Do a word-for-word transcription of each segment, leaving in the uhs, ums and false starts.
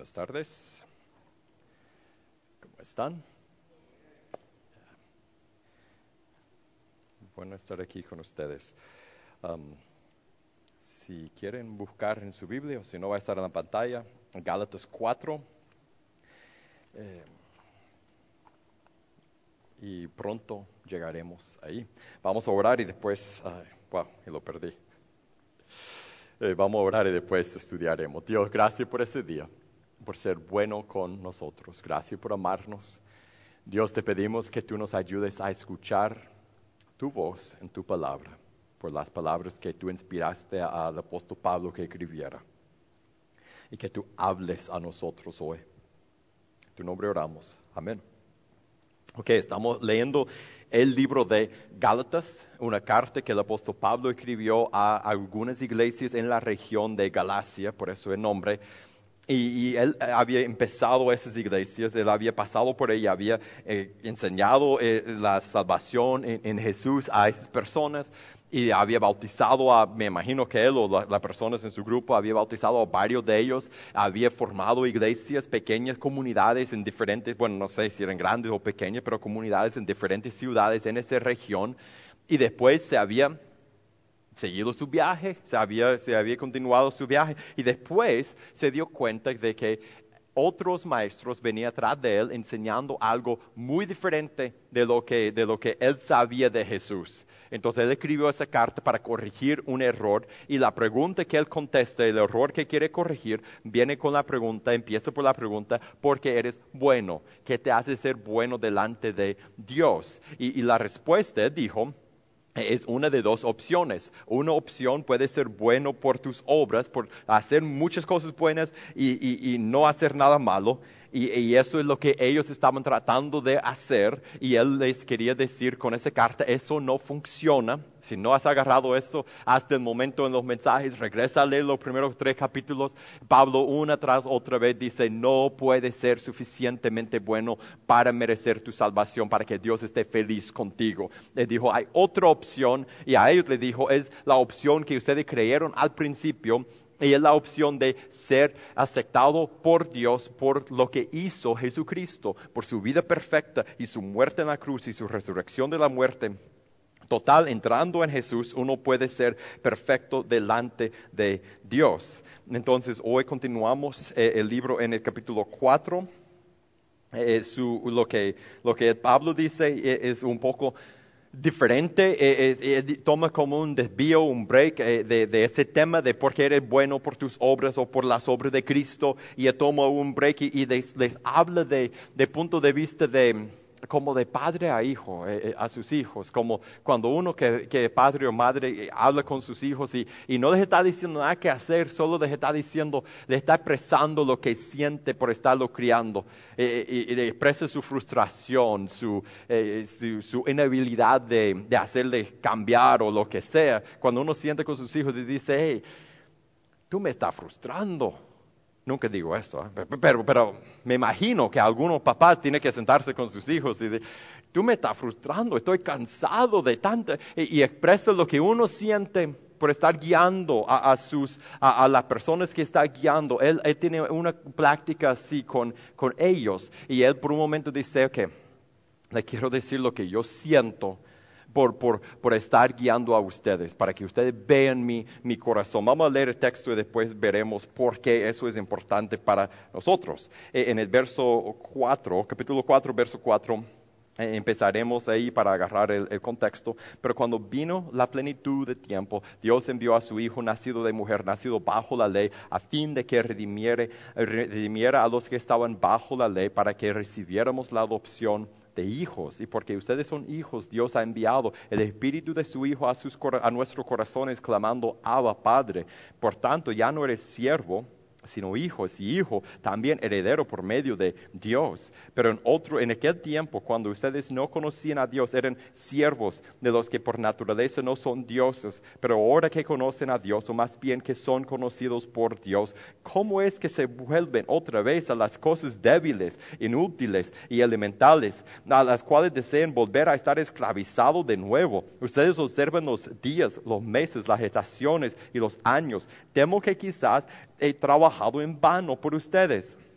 Buenas tardes. ¿Cómo están? Bueno estar aquí con ustedes. Um, si quieren buscar en su Biblia, o si no va a estar en la pantalla, Gálatas cuatro. Eh, y pronto llegaremos ahí. Vamos a orar y después, ay, wow, y lo perdí. Eh, vamos a orar y después estudiaremos. Dios, gracias por ese día, por ser bueno con nosotros. Gracias por amarnos. Dios, te pedimos que tú nos ayudes a escuchar tu voz en tu palabra, por las palabras que tú inspiraste al apóstol Pablo que escribiera. Y que tú hables a nosotros hoy. En tu nombre oramos. Amén. Ok, estamos leyendo el libro de Gálatas, una carta que el apóstol Pablo escribió a algunas iglesias en la región de Galacia, por eso el nombre. Y, y él había empezado esas iglesias, él había pasado por ella, había eh, enseñado eh, la salvación en, en Jesús a esas personas y había bautizado a, me imagino que él o las la personas en su grupo, había bautizado a varios de ellos, había formado iglesias, pequeñas comunidades en diferentes, bueno, no sé si eran grandes o pequeñas, pero comunidades en diferentes ciudades en esa región y después se había seguido su viaje, se había, se había continuado su viaje y después se dio cuenta de que otros maestros venían atrás de él enseñando algo muy diferente de lo que, de lo que él sabía de Jesús. Entonces él escribió esa carta para corregir un error y la pregunta que él contesta, el error que quiere corregir, viene con la pregunta, empieza por la pregunta, ¿por qué eres bueno? ¿Qué te hace ser bueno delante de Dios? Y, y la respuesta dijo, es una de dos opciones. Una opción puede ser bueno por tus obras, por hacer muchas cosas buenas y, y, y no hacer nada malo. Y, y eso es lo que ellos estaban tratando de hacer. Y él les quería decir con esa carta, eso no funciona. Si no has agarrado eso hasta el momento en los mensajes, regresa a leer los primeros tres capítulos. Pablo una tras otra vez dice, no puede ser suficientemente bueno para merecer tu salvación, para que Dios esté feliz contigo. Le dijo, hay otra opción y a ellos le dijo, es la opción que ustedes creyeron al principio. Y es la opción de ser aceptado por Dios por lo que hizo Jesucristo, por su vida perfecta y su muerte en la cruz y su resurrección de la muerte. Total, entrando en Jesús, uno puede ser perfecto delante de Dios. Entonces, hoy continuamos eh, el libro en el capítulo cuatro. Eh, su, lo, que, lo que Pablo dice eh, es un poco diferente, eh, eh, eh, toma como un desvío, un break eh, de, de ese tema de por qué eres bueno por tus obras o por las obras de Cristo, y él toma un break y, y les, les habla de, de punto de vista de como de padre a hijo, eh, eh, a sus hijos, como cuando uno que, que padre o madre eh, habla con sus hijos y, y no les está diciendo nada que hacer, solo les está diciendo, les está expresando lo que siente por estarlo criando, eh, y, y le expresa su frustración, su, eh, su, su inhabilidad de, de hacerle cambiar o lo que sea. Cuando uno siente con sus hijos y dice, hey, tú me estás frustrando. Nunca digo esto, ¿eh? pero, pero me imagino que algunos papás tienen que sentarse con sus hijos y decir, tú me estás frustrando, estoy cansado de tanta, y, y expresa lo que uno siente por estar guiando a, a, sus, a, a las personas que está guiando. Él, él tiene una práctica así con, con ellos y él por un momento dice, ok, le quiero decir lo que yo siento. Por, por, por estar guiando a ustedes, para que ustedes vean mi, mi corazón. Vamos a leer el texto y después veremos por qué eso es importante para nosotros. Eh, en el verso cuatro, capítulo cuatro, verso cuatro, eh, empezaremos ahí para agarrar el, el contexto. Pero cuando vino la plenitud de tiempo, Dios envió a su Hijo, nacido de mujer, nacido bajo la ley, a fin de que redimiere, redimiera a los que estaban bajo la ley, para que recibiéramos la adopción de hijos. Y porque ustedes son hijos, Dios ha enviado el Espíritu de su Hijo a, sus, a nuestros corazones, clamando, Abba, Padre. Por tanto, ya no eres siervo, sino hijos, y hijo también heredero por medio de Dios. Pero en otro, en aquel tiempo, cuando ustedes no conocían a Dios, eran siervos de los que por naturaleza no son dioses. Pero ahora que conocen a Dios, o más bien que son conocidos por Dios, ¿cómo es que se vuelven otra vez a las cosas débiles, inútiles y elementales, a las cuales desean volver a estar esclavizados de nuevo? Ustedes observan los días, los meses, las estaciones y los años. Temo que quizás he trabajado en vano por ustedes.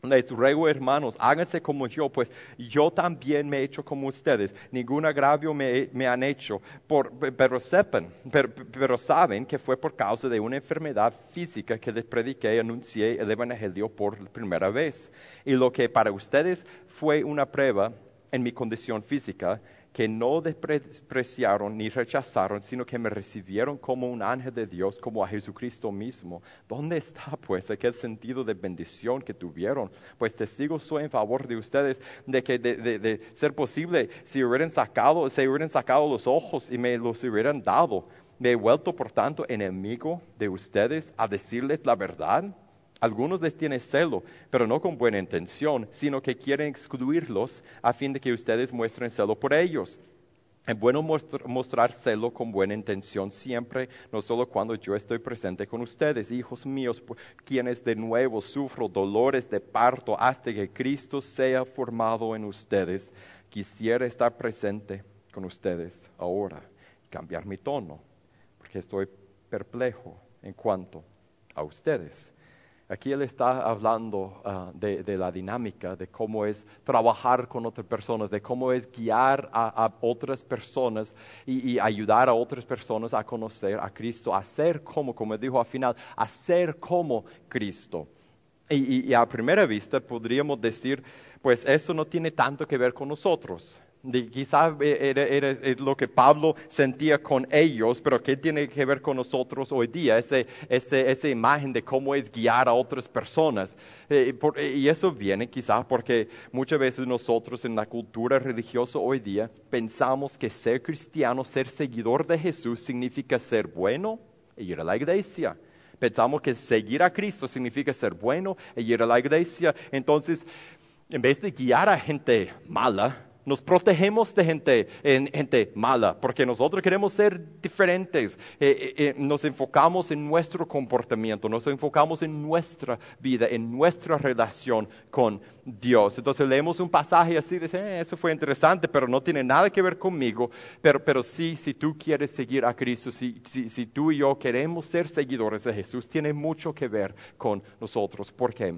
Les ruego, hermanos, háganse como yo, pues yo también me he hecho como ustedes. Ningún agravio me, me han hecho, por, pero sepan, pero, pero saben que fue por causa de una enfermedad física que les prediqué y anuncié el evangelio por primera vez. Y lo que para ustedes fue una prueba en mi condición física, que no despreciaron ni rechazaron, sino que me recibieron como un ángel de Dios, como a Jesucristo mismo. ¿Dónde está, pues, aquel sentido de bendición que tuvieron? Pues testigo soy en favor de ustedes, de que de, de, de ser posible, si hubieran sacado, se hubieran sacado los ojos y me los hubieran dado. Me he vuelto, por tanto, enemigo de ustedes a decirles la verdad. Algunos les tienen celo, pero no con buena intención, sino que quieren excluirlos a fin de que ustedes muestren celo por ellos. Es bueno mostr- mostrar celo con buena intención siempre, no solo cuando yo estoy presente con ustedes, hijos míos, por quienes de nuevo sufro dolores de parto hasta que Cristo sea formado en ustedes. Quisiera estar presente con ustedes ahora y cambiar mi tono, porque estoy perplejo en cuanto a ustedes. Aquí él está hablando uh, de, de la dinámica, de cómo es trabajar con otras personas, de cómo es guiar a, a otras personas y, y ayudar a otras personas a conocer a Cristo, a ser como, como dijo al final, a ser como Cristo. Y, y, y a primera vista podríamos decir, pues eso no tiene tanto que ver con nosotros. De, quizá era, era, era lo que Pablo sentía con ellos, pero ¿qué tiene que ver con nosotros hoy día? Ese, ese, esa imagen de cómo es guiar a otras personas. Eh, por, y eso viene quizá porque muchas veces nosotros en la cultura religiosa hoy día pensamos que ser cristiano, ser seguidor de Jesús significa ser bueno e ir a la iglesia. Pensamos que seguir a Cristo significa ser bueno e ir a la iglesia. Entonces, en vez de guiar a gente mala, nos protegemos de gente, en, gente mala, porque nosotros queremos ser diferentes. Eh, eh, nos enfocamos en nuestro comportamiento, nos enfocamos en nuestra vida, en nuestra relación con Dios. Entonces leemos un pasaje así, dice, eh, eso fue interesante, pero no tiene nada que ver conmigo. Pero, pero sí, si tú quieres seguir a Cristo, si, si, si tú y yo queremos ser seguidores de Jesús, tiene mucho que ver con nosotros. ¿Por qué?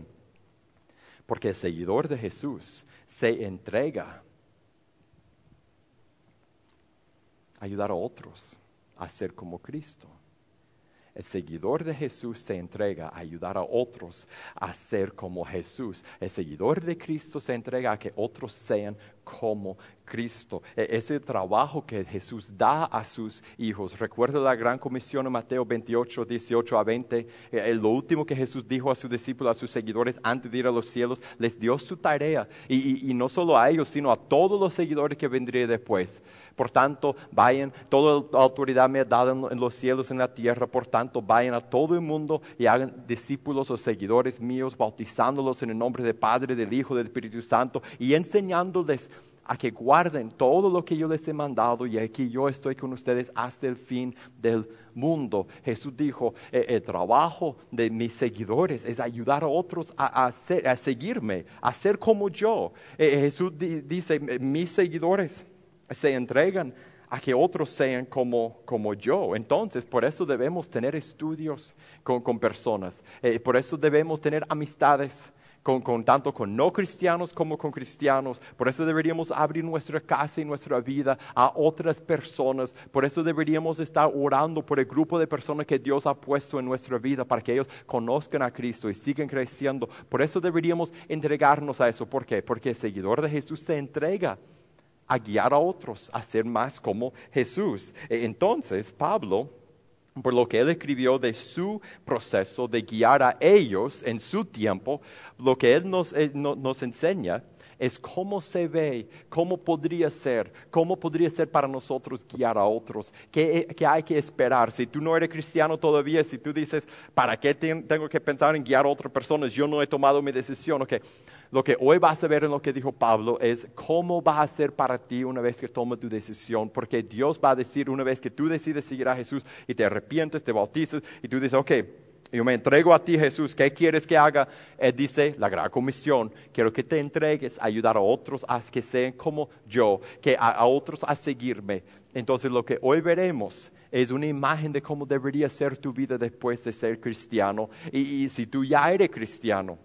Porque el seguidor de Jesús se entrega ayudar a otros a ser como Cristo. El seguidor de Jesús se entrega a ayudar a otros a ser como Jesús. El seguidor de Cristo se entrega a que otros sean como Cristo. Ese trabajo que Jesús da a sus hijos. Recuerda la gran comisión en Mateo veintiocho, dieciocho a veinte. Eh, lo último que Jesús dijo a sus discípulos, a sus seguidores, antes de ir a los cielos, les dio su tarea. Y, y, y no solo a ellos, sino a todos los seguidores que vendrían después. Por tanto, vayan, toda la autoridad me ha dado en, en los cielos y en la tierra. Por tanto, vayan a todo el mundo y hagan discípulos o seguidores míos, bautizándolos en el nombre del Padre, del Hijo, del Espíritu Santo y enseñándoles a que guarden todo lo que yo les he mandado, y aquí yo estoy con ustedes hasta el fin del mundo. Jesús dijo, el, el trabajo de mis seguidores es ayudar a otros a, a, ser, a seguirme, a ser como yo. Eh, Jesús di, dice, mis seguidores se entregan a que otros sean como, como yo. Entonces, por eso debemos tener estudios con, con personas, eh, por eso debemos tener amistades, Con, con, tanto con no cristianos como con cristianos. Por eso deberíamos abrir nuestra casa y nuestra vida a otras personas. Por eso deberíamos estar orando por el grupo de personas que Dios ha puesto en nuestra vida para que ellos conozcan a Cristo y sigan creciendo. Por eso deberíamos entregarnos a eso. ¿Por qué? Porque el seguidor de Jesús se entrega a guiar a otros a ser más como Jesús. Entonces, Pablo, por lo que él escribió de su proceso de guiar a ellos en su tiempo, lo que él nos, él no, nos enseña es cómo se ve, cómo podría ser, cómo podría ser para nosotros guiar a otros, qué, qué hay que esperar. Si tú no eres cristiano todavía, si tú dices, ¿para qué tengo que pensar en guiar a otras personas? Yo no he tomado mi decisión. Okay. Lo que hoy vas a ver en lo que dijo Pablo es cómo va a ser para ti una vez que tomes tu decisión, porque Dios va a decir una vez que tú decides seguir a Jesús y te arrepientes, te bautizas y tú dices, ok, yo me entrego a ti, Jesús, ¿qué quieres que haga? Él dice, la gran comisión, quiero que te entregues a ayudar a otros a que sean como yo, que a, a otros a seguirme. Entonces lo que hoy veremos es una imagen de cómo debería ser tu vida después de ser cristiano. Y, y si tú ya eres cristiano,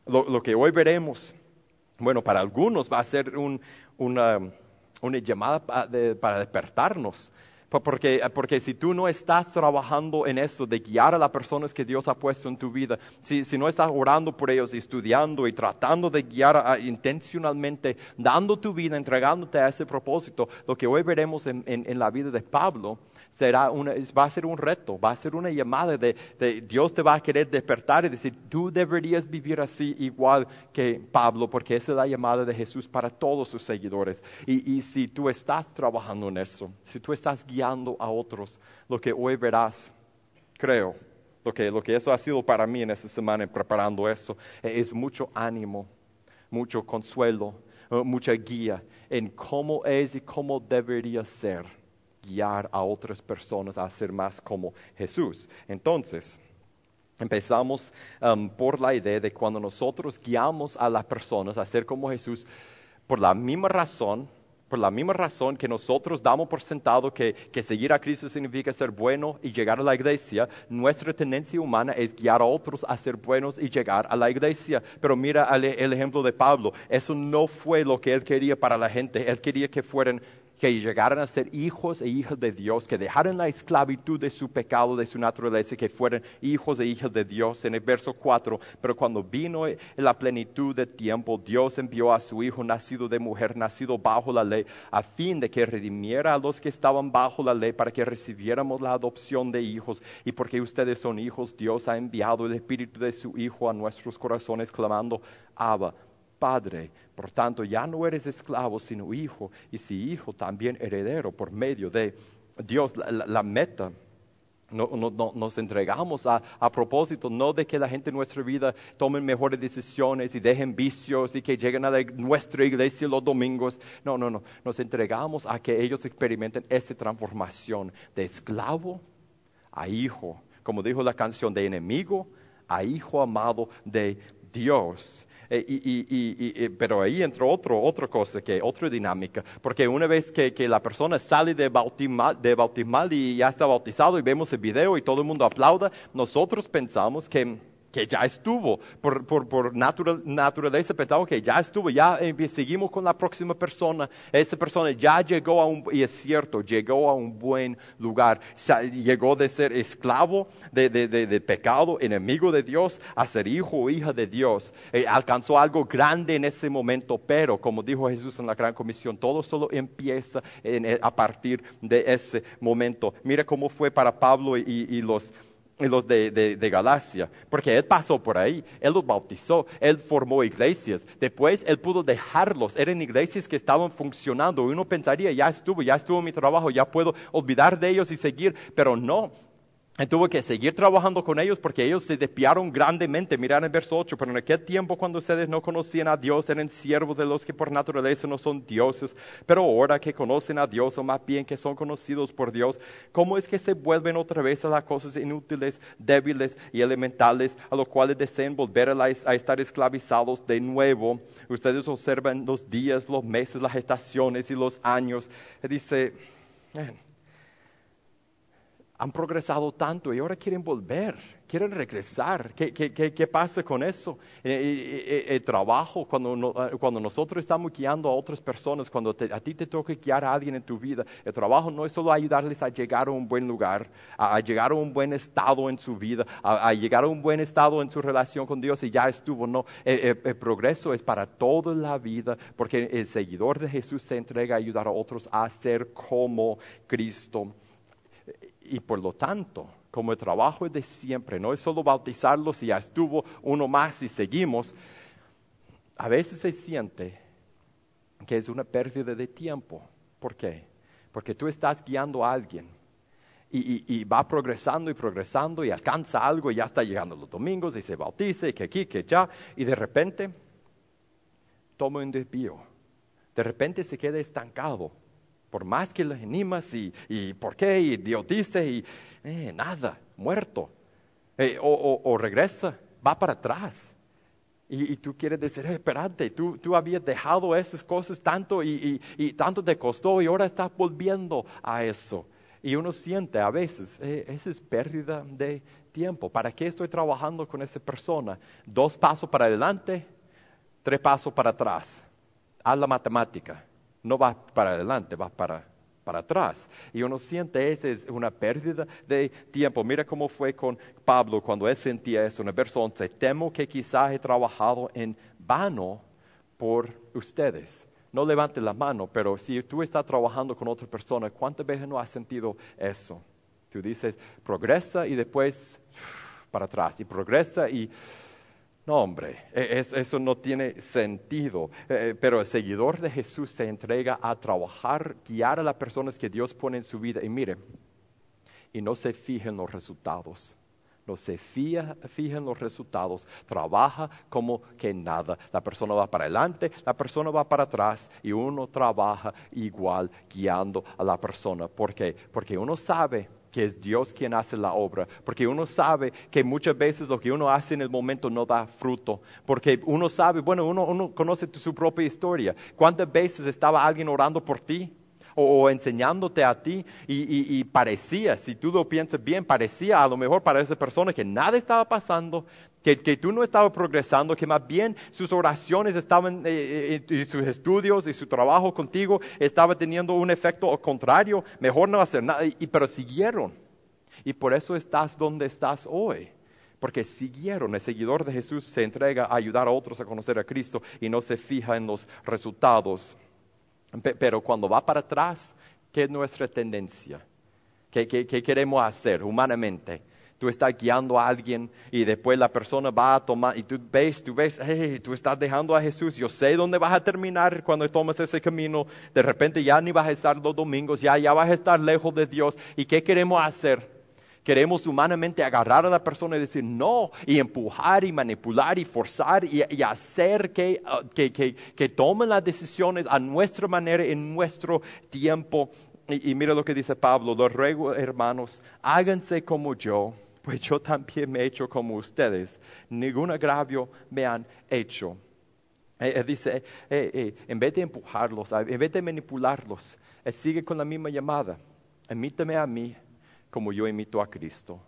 lo, lo que hoy veremos, bueno, para algunos va a ser un, una, una llamada pa- de- para despertarnos. Po- Porque, porque si tú no estás trabajando en eso, de guiar a las personas que Dios ha puesto en tu vida, si, si no estás orando por ellos, y estudiando y tratando de guiar a- intencionalmente, dando tu vida, entregándote a ese propósito, lo que hoy veremos en, en- en la vida de Pablo será una, es- va a ser un reto, va a ser una llamada de, de Dios te va a querer despertar y decir, tú deberías vivir así igual que Pablo, porque esa es la llamada de Jesús para todos sus seguidores. Y, y si tú estás trabajando en eso, si tú estás guiando a otros, lo que hoy verás, creo, lo que, lo que eso ha sido para mí en esta semana preparando eso, es mucho ánimo, mucho consuelo, eh, mucha guía en cómo es y cómo debería ser guiar a otras personas a ser más como Jesús. Entonces, empezamos um, por la idea de cuando nosotros guiamos a las personas a ser como Jesús, por la misma razón, por la misma razón que nosotros damos por sentado que, que seguir a Cristo significa ser bueno y llegar a la iglesia, nuestra tendencia humana es guiar a otros a ser buenos y llegar a la iglesia. Pero mira el, el ejemplo de Pablo, eso no fue lo que él quería para la gente, él quería que fueran que llegaran a ser hijos e hijas de Dios, que dejaran la esclavitud de su pecado, de su naturaleza, que fueran hijos e hijas de Dios. En el verso cuatro, pero cuando vino en la plenitud del tiempo, Dios envió a su Hijo, nacido de mujer, nacido bajo la ley, a fin de que redimiera a los que estaban bajo la ley, para que recibiéramos la adopción de hijos. Y porque ustedes son hijos, Dios ha enviado el Espíritu de su Hijo a nuestros corazones, clamando, Abba, Padre. Por tanto, ya no eres esclavo, sino hijo, y si hijo, también heredero por medio de Dios. La, la, la meta, no, no, no, nos entregamos a, a propósito, no de que la gente en nuestra vida tome mejores decisiones y dejen vicios y que lleguen a la, nuestra iglesia los domingos. No, no, no, nos entregamos a que ellos experimenten esa transformación de esclavo a hijo, como dijo la canción, de enemigo a hijo amado de Dios. Eh, y, y, y, y, pero ahí entra otro, otra cosa, que, otra dinámica, porque una vez que, que la persona sale de bautismal, de bautismal y ya está bautizado y vemos el video y todo el mundo aplauda, nosotros pensamos que, que ya estuvo, por, por, por natural, naturaleza pensamos que ya estuvo, ya eh, seguimos con la próxima persona, esa persona ya llegó a un, y es cierto, llegó a un buen lugar, llegó de ser esclavo de, de, de, de pecado, enemigo de Dios, a ser hijo o hija de Dios, eh, alcanzó algo grande en ese momento, pero como dijo Jesús en la Gran Comisión, todo solo empieza en, a partir de ese momento. Mira cómo fue para Pablo y, y los y los de, de, de Galacia, porque él pasó por ahí, él los bautizó, él formó iglesias, después él pudo dejarlos, eran iglesias que estaban funcionando, uno pensaría, ya estuvo, ya estuvo mi trabajo, ya puedo olvidar de ellos y seguir, pero no. Él tuvo que seguir trabajando con ellos porque ellos se desviaron grandemente. Mirad en verso ocho, pero en aquel tiempo cuando ustedes no conocían a Dios, eran siervos de los que por naturaleza no son dioses, pero ahora que conocen a Dios, o más bien que son conocidos por Dios, ¿cómo es que se vuelven otra vez a las cosas inútiles, débiles y elementales, a los cuales desean volver a, la, a estar esclavizados de nuevo? Ustedes observan los días, los meses, las estaciones y los años. Él dice, man, han progresado tanto y ahora quieren volver, quieren regresar. ¿Qué, qué, qué, qué pasa con eso? Eh, eh, eh, el trabajo, cuando, no, cuando nosotros estamos guiando a otras personas, cuando te, a ti te toca guiar a alguien en tu vida, el trabajo no es solo ayudarles a llegar a un buen lugar, a, a llegar a un buen estado en su vida, a, a llegar a un buen estado en su relación con Dios y ya estuvo. No, el, el, el progreso es para toda la vida, porque el seguidor de Jesús se entrega a ayudar a otros a ser como Cristo. Y por lo tanto, como el trabajo es de siempre, no es solo bautizarlos y ya estuvo, uno más y seguimos, a veces se siente que es una pérdida de tiempo. ¿Por qué? Porque tú estás guiando a alguien y, y, y va progresando y progresando y alcanza algo y ya está llegando los domingos y se bautiza y que aquí, que allá, y de repente toma un desvío, de repente se queda estancado. Por más que le animas y, y por qué, y Dios dice, y eh, nada, muerto. Eh, o, o, o regresa, va para atrás. Y, y tú quieres decir, eh, espérate, tú, tú habías dejado esas cosas tanto y, y, y tanto te costó y ahora estás volviendo a eso. Y, Y uno siente a veces, eh, esa es pérdida de tiempo. ¿Para qué estoy trabajando con esa persona? Dos pasos para adelante, tres pasos para atrás. Haz la matemática. No vas para adelante, vas para, para atrás. Y uno siente esa es una pérdida de tiempo. Mira cómo fue con Pablo cuando él sentía eso. En el verso once, temo que quizás he trabajado en vano por ustedes. No levante la mano, pero si tú estás trabajando con otra persona, ¿cuántas veces no has sentido eso? Tú dices, progresa y después para atrás, y progresa y... No, hombre, es, eso no tiene sentido. Eh, pero el seguidor de Jesús se entrega a trabajar, guiar a las personas que Dios pone en su vida. Y mire, y no se fija en los resultados. No se fija, fija en los resultados. Trabaja como que nada. La persona va para adelante, la persona va para atrás. Y uno trabaja igual guiando a la persona. ¿Por qué? Porque uno sabe que es Dios quien hace la obra, porque uno sabe que muchas veces lo que uno hace en el momento no da fruto, porque uno sabe, bueno, uno, uno conoce su propia historia. ¿Cuántas veces estaba alguien orando por ti o, o enseñándote a ti y, y, y parecía, si tú lo piensas bien, parecía a lo mejor para esa persona que nada estaba pasando, que, que tú no estabas progresando, que más bien sus oraciones estaban, eh, eh, y sus estudios y su trabajo contigo estaba teniendo un efecto contrario, mejor no hacer nada, y, pero siguieron. Y por eso estás donde estás hoy, porque siguieron. El seguidor de Jesús se entrega a ayudar a otros a conocer a Cristo y no se fija en los resultados. Pero cuando va para atrás, ¿qué es nuestra tendencia? ¿Qué, qué, qué queremos hacer humanamente? Tú estás guiando a alguien y después la persona va a tomar, y tú ves, tú ves, hey, tú estás dejando a Jesús, yo sé dónde vas a terminar cuando tomas ese camino, de repente ya ni vas a estar los domingos, ya, ya vas a estar lejos de Dios. ¿Y qué queremos hacer? Queremos humanamente agarrar a la persona y decir no, y empujar y manipular y forzar y, y hacer que, uh, que, que, que tomen las decisiones a nuestra manera, en nuestro tiempo. Y, y mira lo que dice Pablo, los ruego, hermanos, háganse como yo, pues yo también me he hecho como ustedes. Ningún agravio me han hecho. Él, él dice, eh, eh, en vez de empujarlos, en vez de manipularlos, él sigue con la misma llamada. Imítame a mí como yo imito a Cristo.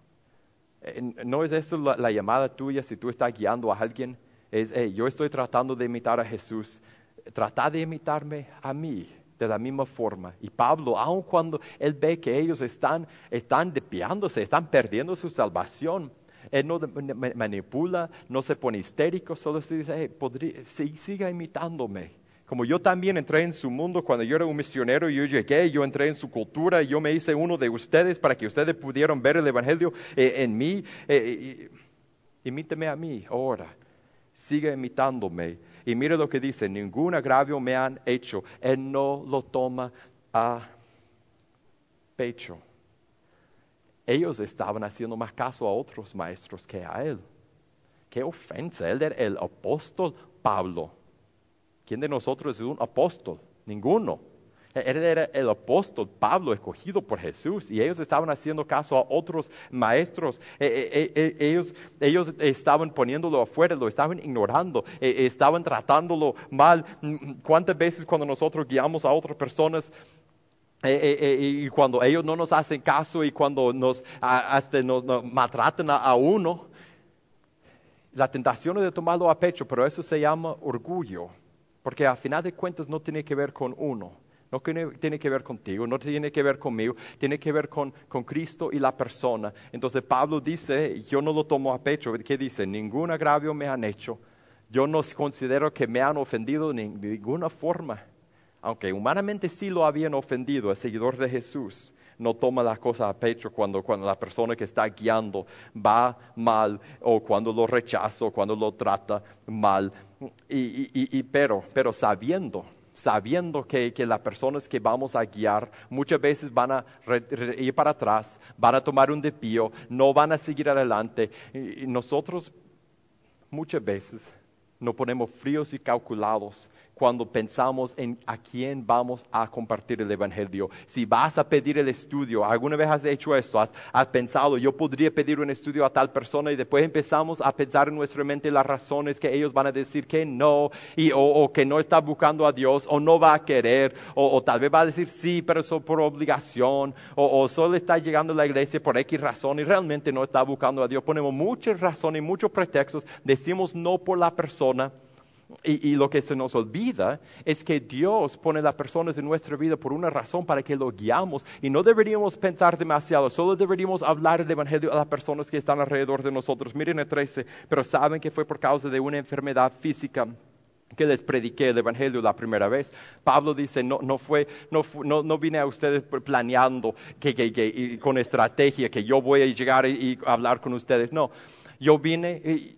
Eh, ¿No es eso la, la llamada tuya si tú estás guiando a alguien? Es, hey, yo estoy tratando de imitar a Jesús. Trata de imitarme a mí de la misma forma. Y Pablo, aun cuando él ve que ellos están, están desviándose, están perdiendo su salvación, él no manipula, no se pone histérico, solo se dice, hey, podría, sí, siga imitándome. Como yo también entré en su mundo cuando yo era un misionero, yo llegué, yo entré en su cultura, yo me hice uno de ustedes para que ustedes pudieran ver el Evangelio eh, en mí. Eh, imíteme a mí ahora, siga imitándome. Y mire lo que dice, ningún agravio me han hecho. Él no lo toma a pecho. Ellos estaban haciendo más caso a otros maestros que a él. Qué ofensa, él era el apóstol Pablo. ¿Quién de nosotros es un apóstol? Ninguno. Él era el apóstol Pablo, escogido por Jesús, y ellos estaban haciendo caso a otros maestros. Eh, eh, eh, ellos, ellos estaban poniéndolo afuera, lo estaban ignorando, eh, estaban tratándolo mal. ¿Cuántas veces cuando nosotros guiamos a otras personas, Eh, eh, eh, y cuando ellos no nos hacen caso y cuando nos, a, hasta nos, nos maltratan a, a uno, la tentación es de tomarlo a pecho, pero eso se llama orgullo, porque al final de cuentas no tiene que ver con uno, no tiene, tiene que ver contigo, no tiene que ver conmigo, tiene que ver con, con Cristo y la persona. Entonces Pablo dice, yo no lo tomo a pecho. ¿Qué dice? Ningún agravio me han hecho, yo no considero que me han ofendido de ninguna forma. Aunque humanamente sí lo habían ofendido, el seguidor de Jesús no toma las cosas a pecho cuando, cuando la persona que está guiando va mal, o cuando lo rechaza, o cuando lo trata mal. Y, y, y, pero, pero sabiendo, sabiendo que, que las personas que vamos a guiar muchas veces van a re, re, ir para atrás, van a tomar un desvío, no van a seguir adelante. Y, y nosotros muchas veces nos ponemos fríos y calculados cuando pensamos en a quién vamos a compartir el Evangelio. Si vas a pedir el estudio, ¿alguna vez has hecho esto? ¿Has, has pensado, yo podría pedir un estudio a tal persona? Y después empezamos a pensar en nuestra mente las razones que ellos van a decir que no, y, o, o que no está buscando a Dios, o no va a querer, o, o tal vez va a decir sí, pero eso por obligación, o, o solo está llegando a la iglesia por X razón y realmente no está buscando a Dios. Ponemos muchas razones y muchos pretextos, decimos no por la persona. Y, y lo que se nos olvida es que Dios pone las personas en nuestra vida por una razón, para que lo guiamos. Y no deberíamos pensar demasiado, solo deberíamos hablar el Evangelio a las personas que están alrededor de nosotros. Miren el trece, pero saben que fue por causa de una enfermedad física que les prediqué el Evangelio la primera vez. Pablo dice, no, no, fue, no, no, no vine a ustedes planeando que, que, que, y con estrategia que yo voy a llegar y, y hablar con ustedes. No, yo vine y,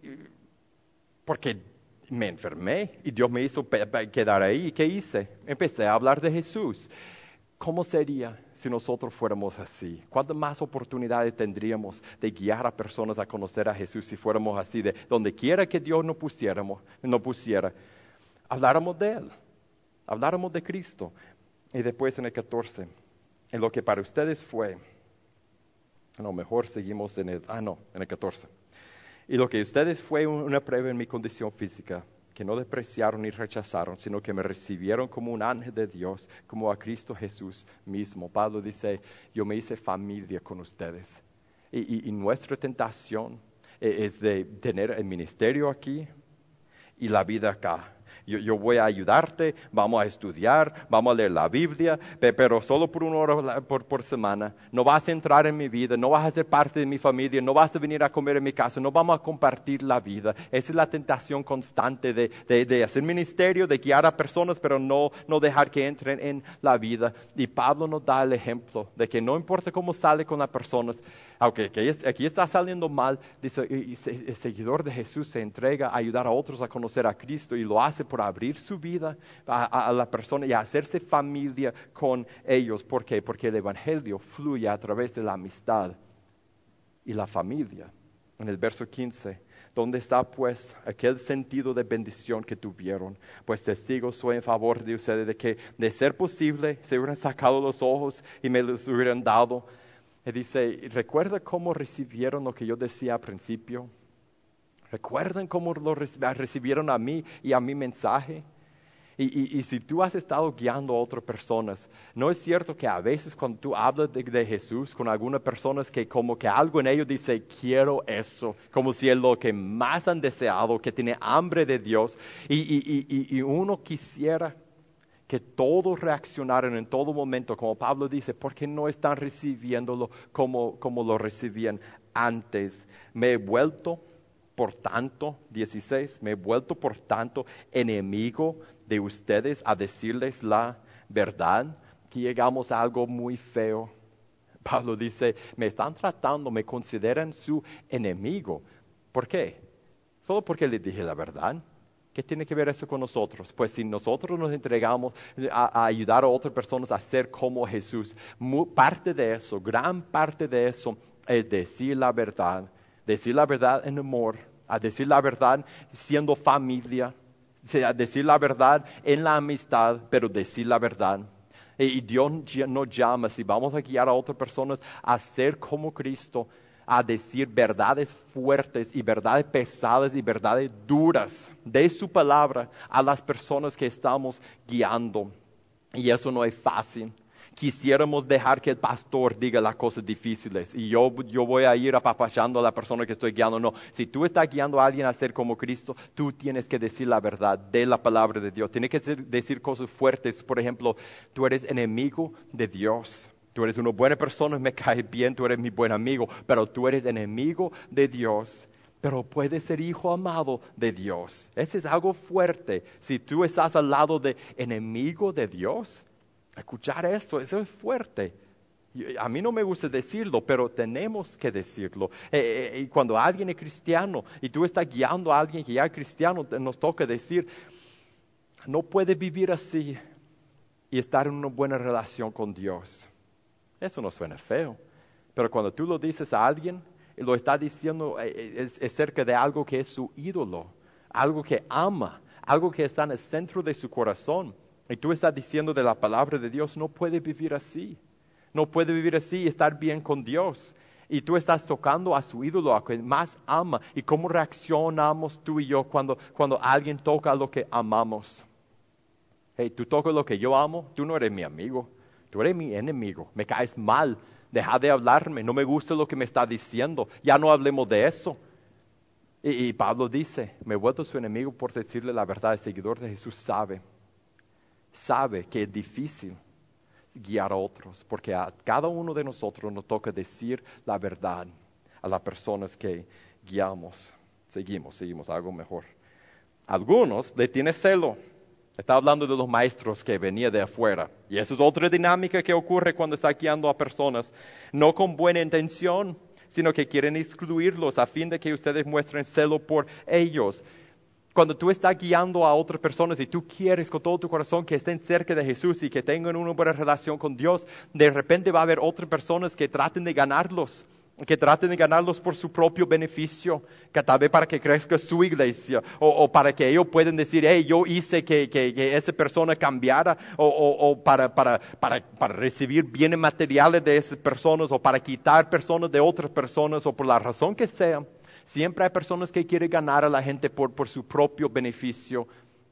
porque me enfermé y Dios me hizo quedar ahí. ¿Y qué hice? Empecé a hablar de Jesús. ¿Cómo sería si nosotros fuéramos así? ¿Cuántas más oportunidades tendríamos de guiar a personas a conocer a Jesús si fuéramos así? De donde quiera que Dios nos pusiéramos, nos pusiera, habláramos de Él, habláramos de Cristo. Y después en el catorce, en lo que para ustedes fue, a lo mejor seguimos en el, ah no, en el catorce. Y lo que ustedes fue una prueba en mi condición física, que no despreciaron ni rechazaron, sino que me recibieron como un ángel de Dios, como a Cristo Jesús mismo. Pablo dice, yo me hice familia con ustedes. Y, y, y nuestra tentación es de tener el ministerio aquí y la vida acá. Yo, yo voy a ayudarte, vamos a estudiar, vamos a leer la Biblia, pero solo por una hora por, por semana. No vas a entrar en mi vida, no vas a ser parte de mi familia, no vas a venir a comer en mi casa, no vamos a compartir la vida. Esa es la tentación constante de, de, de hacer ministerio, de guiar a personas, pero no, no dejar que entren en la vida. Y Pablo nos da el ejemplo de que no importa cómo sale con las personas, aunque aquí está saliendo mal, dice, el seguidor de Jesús se entrega a ayudar a otros a conocer a Cristo y lo hace por abrir su vida a, a, a la persona y a hacerse familia con ellos. ¿Por qué? Porque el Evangelio fluye a través de la amistad y la familia. En el verso quince, ¿dónde está pues aquel sentido de bendición que tuvieron? Pues testigos soy en favor de ustedes de que, de ser posible, se hubieran sacado los ojos y me los hubieran dado. Y dice, ¿recuerda cómo recibieron lo que yo decía al principio? ¿Recuerdan cómo lo recibieron a mí y a mi mensaje? Y, y, y si tú has estado guiando a otras personas, ¿no es cierto que a veces cuando tú hablas de, de Jesús con algunas personas que como que algo en ellos dice, quiero eso, como si es lo que más han deseado, que tiene hambre de Dios, y, y, y, y uno quisiera que todos reaccionaran en todo momento, como Pablo dice, porque no están recibiéndolo como, como lo recibían antes? Me he vuelto, por tanto, dieciséis, me he vuelto por tanto enemigo de ustedes a decirles la verdad. Que llegamos a algo muy feo. Pablo dice, me están tratando, me consideran su enemigo. ¿Por qué? Solo porque les dije la verdad. ¿Qué tiene que ver eso con nosotros? Pues si nosotros nos entregamos a, a ayudar a otras personas a ser como Jesús, muy, parte de eso, gran parte de eso es decir la verdad. Decir la verdad en amor, a decir la verdad siendo familia, a decir la verdad en la amistad, pero decir la verdad. Y Dios nos llama, si vamos a guiar a otras personas a ser como Cristo, a decir verdades fuertes y verdades pesadas y verdades duras de su palabra a las personas que estamos guiando. Y eso no es fácil. Quisiéramos dejar que el pastor diga las cosas difíciles y yo, yo voy a ir apapachando a la persona que estoy guiando. No, si tú estás guiando a alguien a ser como Cristo, tú tienes que decir la verdad de la palabra de Dios. Tienes que decir cosas fuertes. Por ejemplo, tú eres enemigo de Dios. Tú eres una buena persona, me caes bien, tú eres mi buen amigo, pero tú eres enemigo de Dios. Pero puedes ser hijo amado de Dios. Ese es algo fuerte. Si tú estás al lado de enemigo de Dios, escuchar eso, eso es fuerte. A mí no me gusta decirlo, pero tenemos que decirlo. Eh, eh, y cuando alguien es cristiano y tú estás guiando a alguien que ya es cristiano, nos toca decir, no puede vivir así y estar en una buena relación con Dios. Eso no suena feo, pero cuando tú lo dices a alguien, lo está diciendo es, es cerca de algo que es su ídolo, algo que ama, algo que está en el centro de su corazón. Y tú estás diciendo de la palabra de Dios, no puede vivir así. No puede vivir así y estar bien con Dios. Y tú estás tocando a su ídolo, a quien más ama. ¿Y cómo reaccionamos tú y yo cuando, cuando alguien toca lo que amamos? Hey, tú tocas lo que yo amo, tú no eres mi amigo, tú eres mi enemigo, me caes mal, deja de hablarme, no me gusta lo que me está diciendo, ya no hablemos de eso. Y, y Pablo dice, me he vuelto su enemigo por decirle la verdad. El seguidor de Jesús sabe, sabe que es difícil guiar a otros, porque a cada uno de nosotros nos toca decir la verdad a las personas que guiamos. Seguimos, seguimos, algo mejor. Algunos le tienen celo. Está hablando de los maestros que venían de afuera. Y esa es otra dinámica que ocurre cuando está guiando a personas. No con buena intención, sino que quieren excluirlos a fin de que ustedes muestren celo por ellos. Cuando tú estás guiando a otras personas y tú quieres con todo tu corazón que estén cerca de Jesús y que tengan una buena relación con Dios, de repente va a haber otras personas que traten de ganarlos, que traten de ganarlos por su propio beneficio, que tal vez para que crezca su iglesia, o, o para que ellos puedan decir, hey, yo hice que, que, que esa persona cambiara, o, o, o para, para, para, para recibir bienes materiales de esas personas, o para quitar personas de otras personas, o por la razón que sea. Siempre hay personas que quieren ganar a la gente por, por su propio beneficio.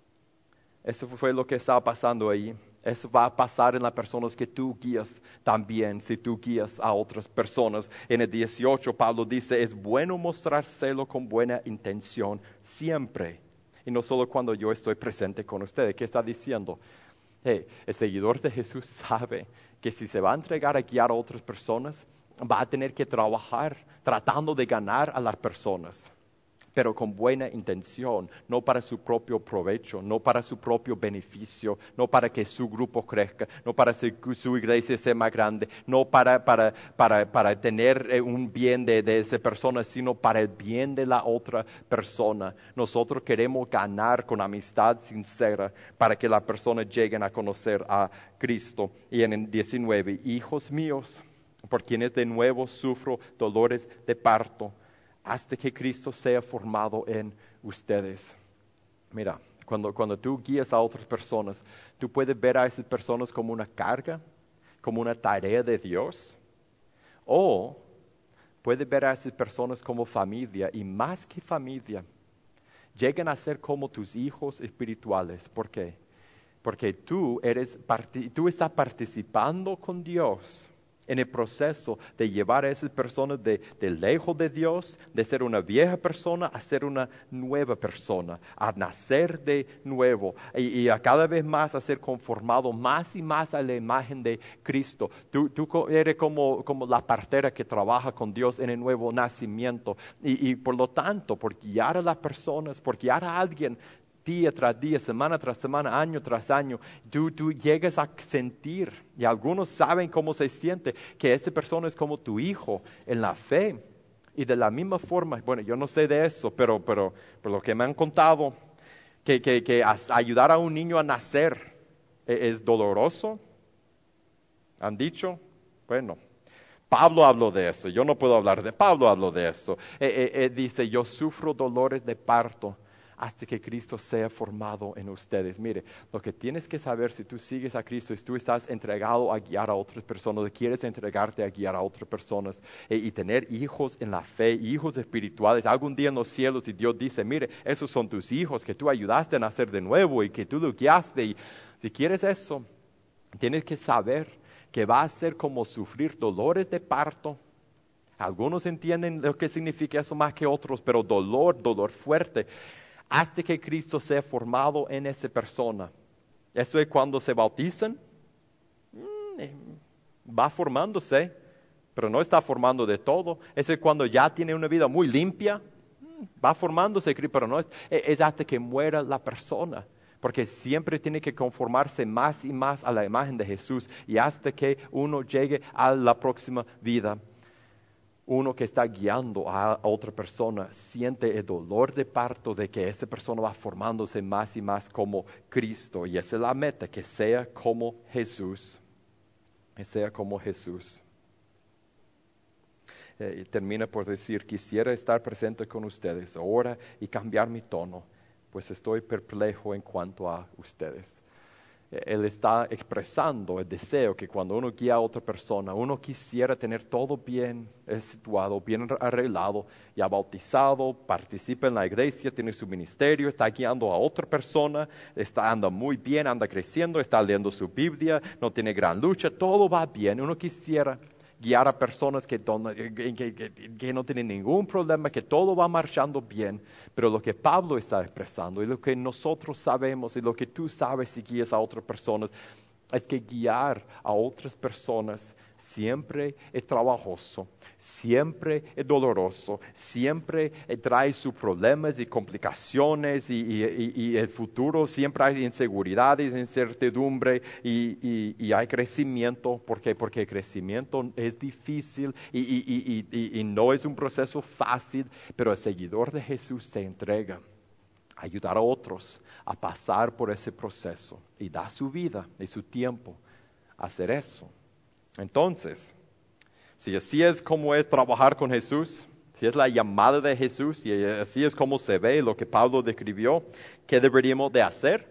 Eso fue lo que estaba pasando ahí. Eso va a pasar en las personas que tú guías también, si tú guías a otras personas. En el dieciocho, Pablo dice, es bueno mostrar celo con buena intención siempre. Y no solo cuando yo estoy presente con ustedes. ¿Qué está diciendo? Hey, el seguidor de Jesús sabe que si se va a entregar a guiar a otras personas, va a tener que trabajar tratando de ganar a las personas, pero con buena intención, no para su propio provecho, no para su propio beneficio, no para que su grupo crezca, no para que su iglesia sea más grande, no para, para, para, para tener un bien de, de esa persona, sino para el bien de la otra persona. Nosotros queremos ganar con amistad sincera para que las personas lleguen a conocer a Cristo. Y en el diecinueve, hijos míos, por quienes de nuevo sufro dolores de parto, hasta que Cristo sea formado en ustedes. Mira, cuando, cuando tú guías a otras personas, tú puedes ver a esas personas como una carga, como una tarea de Dios, o puedes ver a esas personas como familia, y más que familia, llegan a ser como tus hijos espirituales. ¿Por qué? Porque tú, eres, tú estás participando con Dios en el proceso de llevar a esas personas de, de lejos de Dios, de ser una vieja persona a ser una nueva persona, a nacer de nuevo y, y a cada vez más a ser conformado más y más a la imagen de Cristo. Tú, tú eres como, como la partera que trabaja con Dios en el nuevo nacimiento y, y por lo tanto, por guiar a las personas, por guiar a alguien, día tras día, semana tras semana, año tras año, tú, tú llegas a sentir, y algunos saben cómo se siente, que esa persona es como tu hijo en la fe. Y de la misma forma, bueno, yo no sé de eso, pero, pero, pero lo que me han contado, que, que, que ayudar a un niño a nacer es, es doloroso. ¿Han dicho? Bueno, Pablo habló de eso, yo no puedo hablar de Pablo, habló de eso. Eh, eh, eh, dice, yo sufro dolores de parto hasta que Cristo sea formado en ustedes. Mire, lo que tienes que saber si tú sigues a Cristo es tú estás entregado a guiar a otras personas, quieres entregarte a guiar a otras personas eh, y tener hijos en la fe, hijos espirituales. Algún día en los cielos y Dios dice, mire, esos son tus hijos que tú ayudaste a nacer de nuevo y que tú lo guiaste. Y si quieres eso, tienes que saber que va a ser como sufrir dolores de parto. Algunos entienden lo que significa eso más que otros, pero dolor, dolor fuerte, hasta que Cristo sea formado en esa persona. Esto es cuando se bautizan, va formándose, pero no está formando de todo. Eso es cuando ya tiene una vida muy limpia, va formándose, pero no es, es hasta que muera la persona. Porque siempre tiene que conformarse más y más a la imagen de Jesús y hasta que uno llegue a la próxima vida. Uno que está guiando a otra persona siente el dolor de parto de que esa persona va formándose más y más como Cristo. Y esa es la meta, que sea como Jesús. Que sea como Jesús. Eh, y termina por decir, quisiera estar presente con ustedes ahora y cambiar mi tono. pues estoy perplejo en cuanto a ustedes. Él está expresando el deseo que cuando uno guía a otra persona, uno quisiera tener todo bien situado, bien arreglado, ya bautizado, participa en la iglesia, tiene su ministerio, está guiando a otra persona, está, anda muy bien, anda creciendo, está leyendo su Biblia, no tiene gran lucha, todo va bien. Uno quisiera guiar a personas que, que, que, que no tienen ningún problema, que todo va marchando bien. Pero lo que Pablo está expresando y lo que nosotros sabemos y lo que tú sabes si guías a otras personas es que guiar a otras personas siempre es trabajoso, siempre es doloroso, siempre trae sus problemas y complicaciones y, y, y, y el futuro siempre hay inseguridades, incertidumbre y, y, y hay crecimiento. ¿Por qué? Porque el crecimiento es difícil y, y, y, y, y no es un proceso fácil, pero el seguidor de Jesús se entrega a ayudar a otros a pasar por ese proceso y da su vida y su tiempo a hacer eso. Entonces, si así es como es trabajar con Jesús, si es la llamada de Jesús y así es como se ve lo que Pablo describió, ¿qué deberíamos de hacer?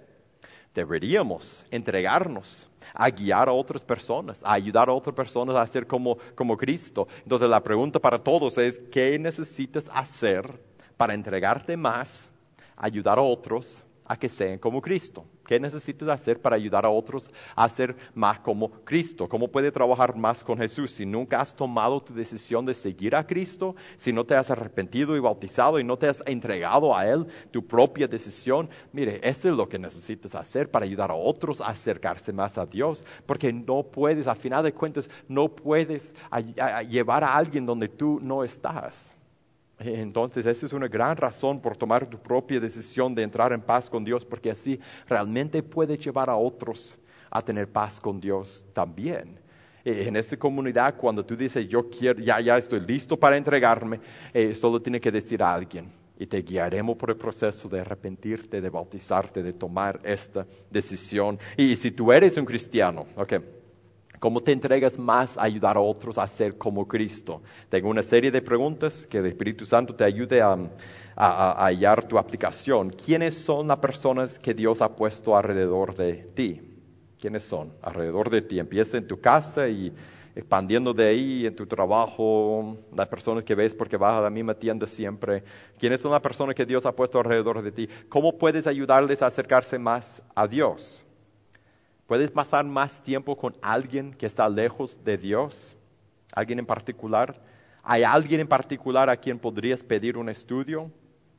Deberíamos entregarnos a guiar a otras personas, a ayudar a otras personas a ser como, como Cristo. Entonces la pregunta para todos es, ¿qué necesitas hacer para entregarte más, ayudar a otros a que sean como Cristo? ¿Qué necesitas hacer para ayudar a otros a ser más como Cristo? ¿Cómo puedes trabajar más con Jesús? Si nunca has tomado tu decisión de seguir a Cristo, si no te has arrepentido y bautizado y no te has entregado a Él tu propia decisión, mire, eso es lo que necesitas hacer para ayudar a otros a acercarse más a Dios. Porque no puedes, a final de cuentas, no puedes a, a, a llevar a alguien donde tú no estás. Entonces, esa es una gran razón por tomar tu propia decisión de entrar en paz con Dios, porque así realmente puedes llevar a otros a tener paz con Dios también. En esta comunidad, cuando tú dices, yo quiero, ya, ya estoy listo para entregarme, eh, solo tienes que decir a alguien y te guiaremos por el proceso de arrepentirte, de bautizarte, de tomar esta decisión. Y, y si tú eres un cristiano, ok, ¿cómo te entregas más a ayudar a otros a ser como Cristo? Tengo una serie de preguntas que el Espíritu Santo te ayude a, a, a hallar tu aplicación. ¿Quiénes son las personas que Dios ha puesto alrededor de ti? ¿Quiénes son alrededor de ti? Empieza en tu casa y expandiendo de ahí, en tu trabajo, las personas que ves porque vas a la misma tienda siempre. ¿Quiénes son las personas que Dios ha puesto alrededor de ti? ¿Cómo puedes ayudarles a acercarse más a Dios? ¿Puedes pasar más tiempo con alguien que está lejos de Dios? ¿Alguien en particular? ¿Hay alguien en particular a quien podrías pedir un estudio?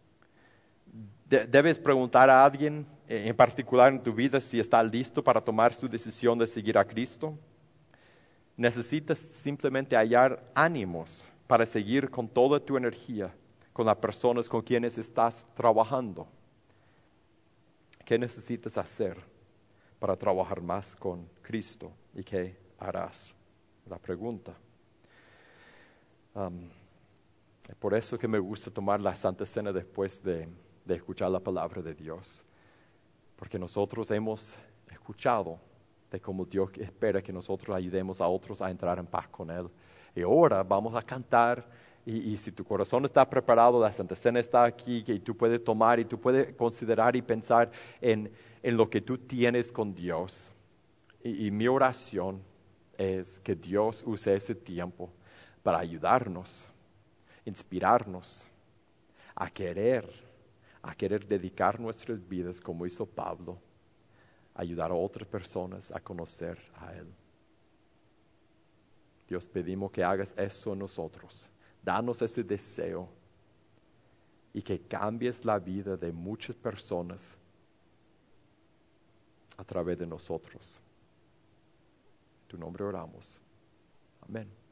De- debes preguntar a alguien en particular en tu vida si está listo para tomar su decisión de seguir a Cristo. Necesitas simplemente hallar ánimos para seguir con toda tu energía con las personas con quienes estás trabajando. ¿Qué necesitas hacer para trabajar más con Cristo? ¿Y qué harás? La pregunta. Um, es por eso que me gusta tomar la Santa Cena después de, de escuchar la palabra de Dios. Porque nosotros hemos escuchado de cómo Dios espera que nosotros ayudemos a otros a entrar en paz con Él. Y ahora vamos a cantar. Y, y si tu corazón está preparado, la Santa Cena está aquí, y tú puedes tomar y tú puedes considerar y pensar en, en lo que tú tienes con Dios. Y, y mi oración es que Dios use ese tiempo para ayudarnos, inspirarnos a querer, a querer dedicar nuestras vidas como hizo Pablo, ayudar a otras personas a conocer a Él. Dios, pedimos que hagas eso en nosotros. Danos ese deseo y que cambies la vida de muchas personas a través de nosotros. En tu nombre oramos. Amén.